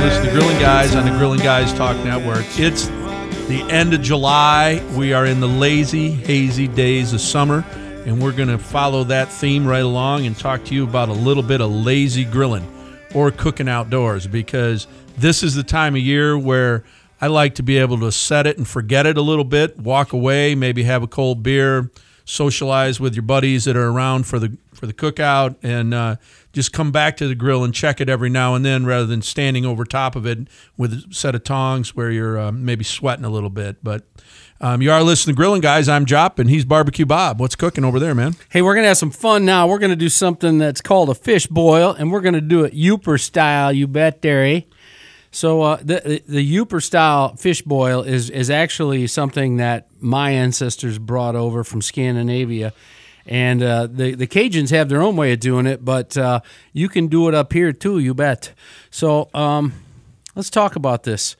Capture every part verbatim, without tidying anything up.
listen to Grilling Guys on the Grilling Guys Talk Network. It's the end of July. We are in the lazy, hazy days of summer, and we're going to follow that theme right along and talk to you about a little bit of lazy grilling or cooking outdoors, because this is the time of year where I like to be able to set it and forget it a little bit, walk away, maybe have a cold beer, socialize with your buddies that are around for the for the cookout, and uh, just come back to the grill and check it every now and then rather than standing over top of it with a set of tongs where you're uh, maybe sweating a little bit. But um, you are listening to Grilling Guys. I'm Jop, and he's Barbecue Bob. What's cooking over there, man? Hey, we're going to have some fun now. We're going to do something that's called a fish boil, and we're going to do it Yooper style, you bet, Derry. So uh, the the Yooper style fish boil is is actually something that my ancestors brought over from Scandinavia, and uh, the the Cajuns have their own way of doing it, but uh, you can do it up here too, you bet. So um, let's talk about this.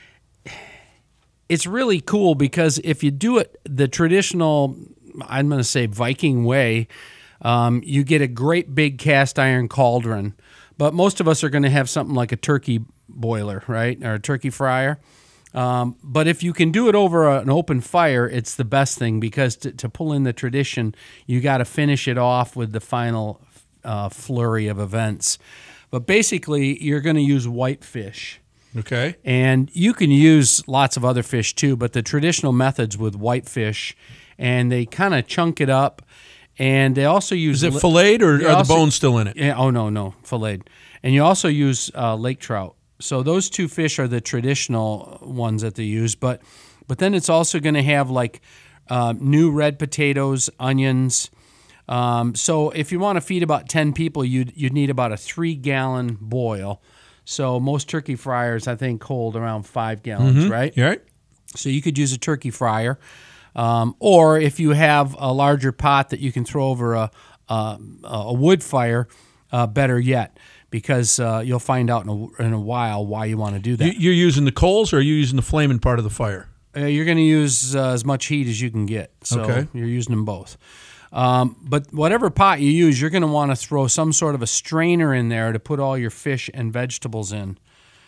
It's really cool because if you do it the traditional, I'm going to say Viking way, um, you get a great big cast iron cauldron, but most of us are going to have something like a turkey boiler, right, or a turkey fryer. Um, but if you can do it over a, an open fire, it's the best thing, because to, to pull in the tradition, you got to finish it off with the final uh, flurry of events. But basically, you're going to use whitefish. Okay. And you can use lots of other fish too, but the traditional methods with whitefish, and they kind of chunk it up, and they also use... Is it filleted, or are also, the bones still in it? Yeah, oh, no, no, filleted. And you also use uh, lake trout. So those two fish are the traditional ones that they use, but but then it's also going to have like uh, new red potatoes, onions. Um, so if you want to feed about ten people, you'd you'd need about a three gallon boil. So most turkey fryers, I think, hold around five gallons, Mm-hmm. right? You're right. So you could use a turkey fryer, um, or if you have a larger pot that you can throw over a a, a wood fire, uh, better yet. Because uh, you'll find out in a, in a while why you want to do that. You, you're using the coals, or are you using the flaming part of the fire? Uh, you're going to use uh, as much heat as you can get. So Okay. you're using them both. Um, but whatever pot you use, you're going to want to throw some sort of a strainer in there to put all your fish and vegetables in.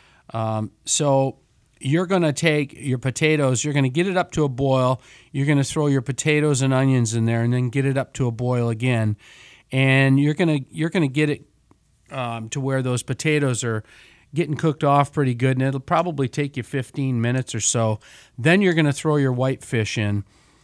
Um, so you're going to take your potatoes, you're going to get it up to a boil, you're going to throw your potatoes and onions in there, and then get it up to a boil again. And you're going to you're going to get it Um, to where those potatoes are getting cooked off pretty good, and it'll probably take you fifteen minutes or so. Then you're going to throw your whitefish in.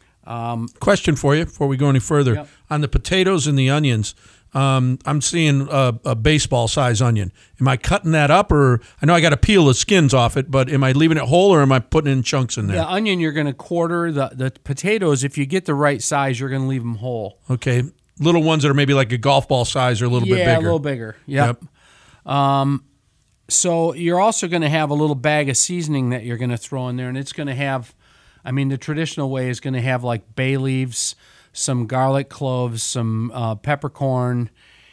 Um, Question for you before we go any further. Yep. On the potatoes and the onions, um, I'm seeing a, a baseball-size onion. Am I cutting that up, or I know I got to peel the skins off it, but am I leaving it whole, or am I putting in chunks in there? the onion, you're going to quarter. The, the potatoes, if you get the right size, you're going to leave them whole. Okay. Little ones that are maybe like a golf ball size or a little yeah, bit bigger. a little bigger. Yep. yep. Um, so you're also going to have a little bag of seasoning that you're going to throw in there, and it's going to have, I mean, the traditional way is going to have like bay leaves, some garlic cloves, some uh, peppercorn,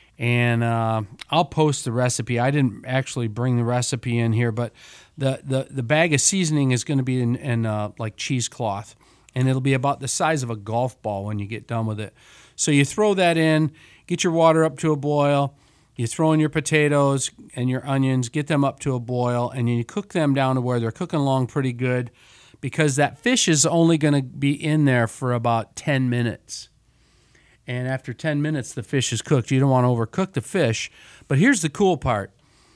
and uh, I'll post the recipe. I didn't actually bring the recipe in here, but the, the, the bag of seasoning is going to be in, in uh, like cheesecloth, and it'll be about the size of a golf ball when you get done with it. So you throw that in, get your water up to a boil, you throw in your potatoes and your onions, get them up to a boil, and you cook them down to where they're cooking along pretty good, because that fish is only going to be in there for about ten minutes. And after ten minutes, the fish is cooked. You don't want to overcook the fish. But here's the cool part.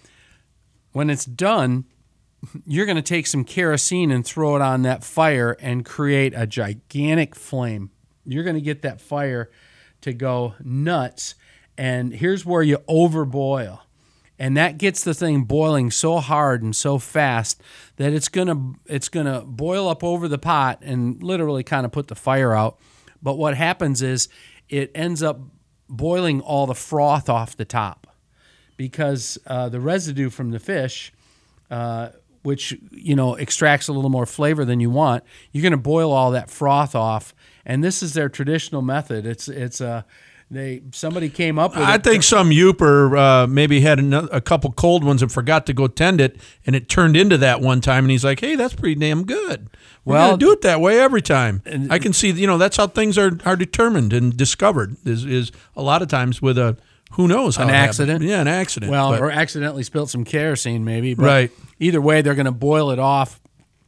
When it's done, you're going to take some kerosene and throw it on that fire and create a gigantic flame. You're going to get that fire to go nuts, and here's where you overboil, and that gets the thing boiling so hard and so fast that it's gonna it's gonna boil up over the pot and literally kind of put the fire out. But what happens is it ends up boiling all the froth off the top, because uh, the residue from the fish, uh, which you know extracts a little more flavor than you want, you're going to boil all that froth off. And this is their traditional method. It's it's a uh, they somebody came up with I it. think some Yooper uh, maybe had another, a couple cold ones and forgot to go tend it, and it turned into that one time. And he's like, "Hey, that's pretty damn good. We're well, gonna do it that way every time." And, I can see, you know, that's how things are, are determined and discovered. Is is a lot of times with a who knows how An it accident? happened. Yeah, an accident. Well, but- or accidentally spilled some kerosene, maybe. But Right. Either way, they're going to boil it off,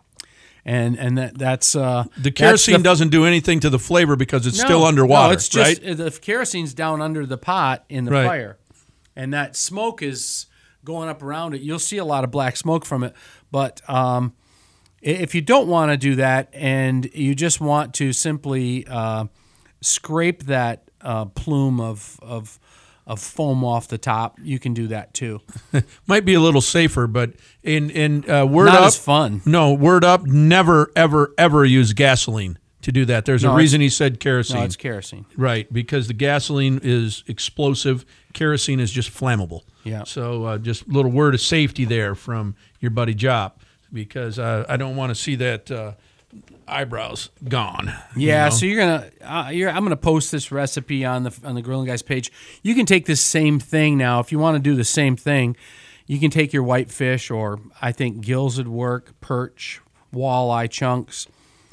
and and that that's uh, the that's kerosene the- doesn't do anything to the flavor because it's No, still underwater, No, it's just right? the kerosene's down under the pot in the Right. fire, and that smoke is going up around it. You'll see a lot of black smoke from it, but um, i- if you don't want to do that and you just want to simply uh, scrape that uh, plume of of of foam off the top, you can do that too. Might be a little safer, but in in uh, word Not up, as fun. No, word up. Never, ever, ever use gasoline to do that. There's No, a it's- reason he said kerosene. No, it's kerosene. Right, because the gasoline is explosive. Kerosene is just flammable. Yeah. So uh, just a little word of safety there from your buddy Jop, because uh, I don't want to see that uh, eyebrows gone. you Yeah, know? so you're gonna, uh, you're, I'm gonna post this recipe on the on the Grilling Guys page. You can take this same thing now if you want to do the same thing. You can take your whitefish, or I think gills would work, perch, walleye chunks,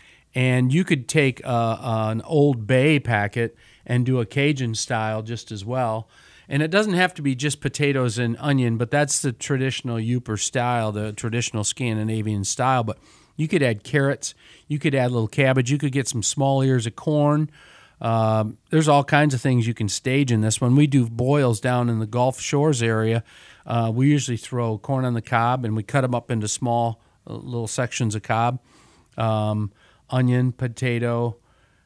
and you could take uh, uh, an Old Bay packet and do a Cajun style just as well. And it doesn't have to be just potatoes and onion, but that's the traditional Yooper style, the traditional Scandinavian style. But you could add carrots, you could add a little cabbage, you could get some small ears of corn. Um, there's all kinds of things you can stage in this. When we do boils down in the Gulf Shores area, uh, we usually throw corn on the cob and we cut them up into small uh, little sections of cob, um, onion, potato,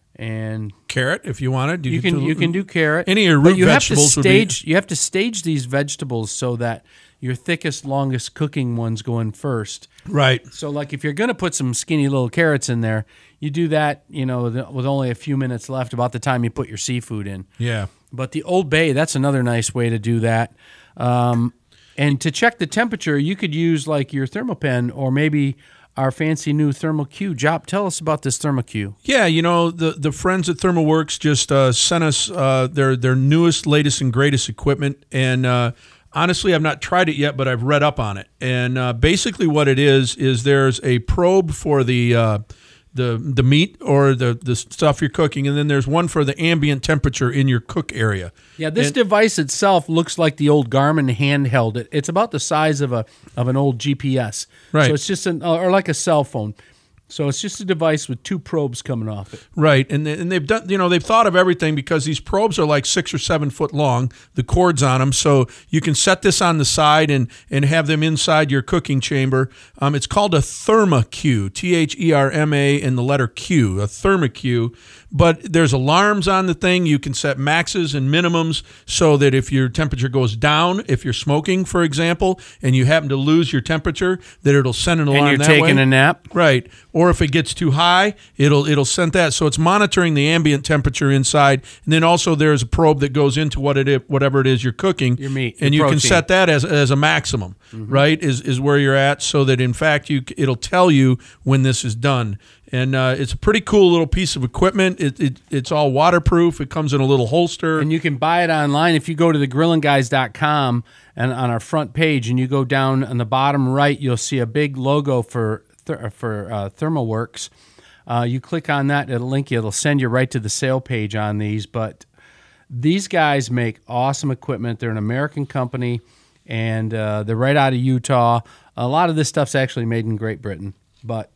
and carrot if you wanted. you can you can do carrot. Any of your But root you vegetables have to would be- stage you have to stage these vegetables so that your thickest, longest cooking ones go in first. Right. So, like if you're going to put some skinny little carrots in there, you do that, you know, th- with only a few minutes left, about the time you put your seafood in. Yeah. But the Old Bay, that's another nice way to do that. Um, and to check the temperature, you could use like your Thermopen or maybe our fancy new ThermoQ. Jop, tell us about this ThermoQ. Yeah, you know, the, the friends at ThermalWorks just uh, sent us uh, their their newest, latest, and greatest equipment. And uh, honestly, I've not tried it yet, but I've read up on it. And uh, basically what it is, is there's a probe for the uh, the the meat or the, the stuff you're cooking, and then there's one for the ambient temperature in your cook area. Yeah, this And- device itself looks like the old Garmin handheld. It, it's about the size of a of an old G P S. Right. So it's just an or like a cell phone. So it's just a device with two probes coming off it. Right, and they- and they've done, you know, they've thought of everything because these probes are like six or seven foot long, the cords on them, so you can set this on the side and and have them inside your cooking chamber. Um, it's called a ThermaQ, T H E R M A, and the letter Q, a ThermaQ. But there's alarms on the thing. You can set maxes and minimums so that if your temperature goes down, if you're smoking, for example, and you happen to lose your temperature, that it'll send an alarm And you're that taking way. a nap. Right. Or if it gets too high, it'll it'll send that. So it's monitoring the ambient temperature inside, and then also there's a probe that goes into what it is, whatever it is you're cooking, Your meat, and your you can protein. set that as as a maximum, right? Is is where you're at, so that in fact you it'll tell you when this is done. And uh, it's a pretty cool little piece of equipment. It, it it's all waterproof. It comes in a little holster. And you can buy it online if you go to the grilling guys dot com and on our front page and you go down on the bottom right, you'll see a big logo for th- for uh, ThermalWorks. Uh, you click on that, it'll link you. It'll send you right to the sale page on these. But these guys make awesome equipment. They're an American company, and uh, they're right out of Utah. A lot of this stuff's actually made in Great Britain, but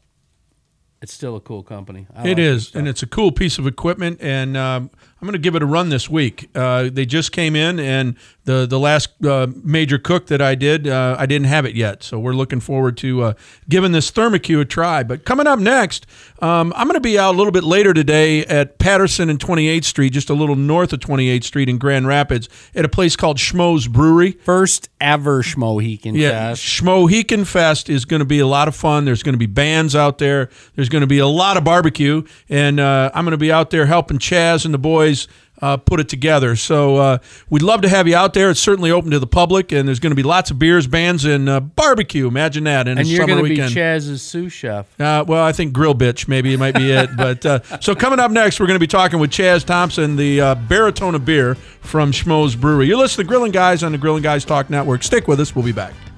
it's still a cool company. I It like this is, stuff. and it's a cool piece of equipment, and um, I'm going to give it a run this week. Uh, they just came in, and the the last uh, major cook that I did, uh, I didn't have it yet, so we're looking forward to uh, giving this ThermaQ a try. But coming up next, um, I'm going to be out a little bit later today at Patterson and twenty-eighth Street, just a little north of twenty-eighth Street in Grand Rapids, at a place called Schmo's Brewery. First ever Schmohican Yeah, Fest. Schmohican Fest is going to be a lot of fun. There's going to be bands out there. There's going to be a lot of barbecue, and uh, I'm going to be out there helping Chaz and the boys uh, put it together. So uh, we'd love to have you out there. It's certainly open to the public, and there's going to be lots of beers, bands, and uh, barbecue. Imagine that in And a you're summer going to be weekend. Chaz's sous chef. Uh, well, I think Grill Bitch maybe it might be it. But uh, so coming up next, we're going to be talking with Chaz Thompson, the uh, baritone of beer from Schmo's Brewery. You're listening to Grilling Guys on the Grilling Guys Talk Network. Stick with us. We'll be back.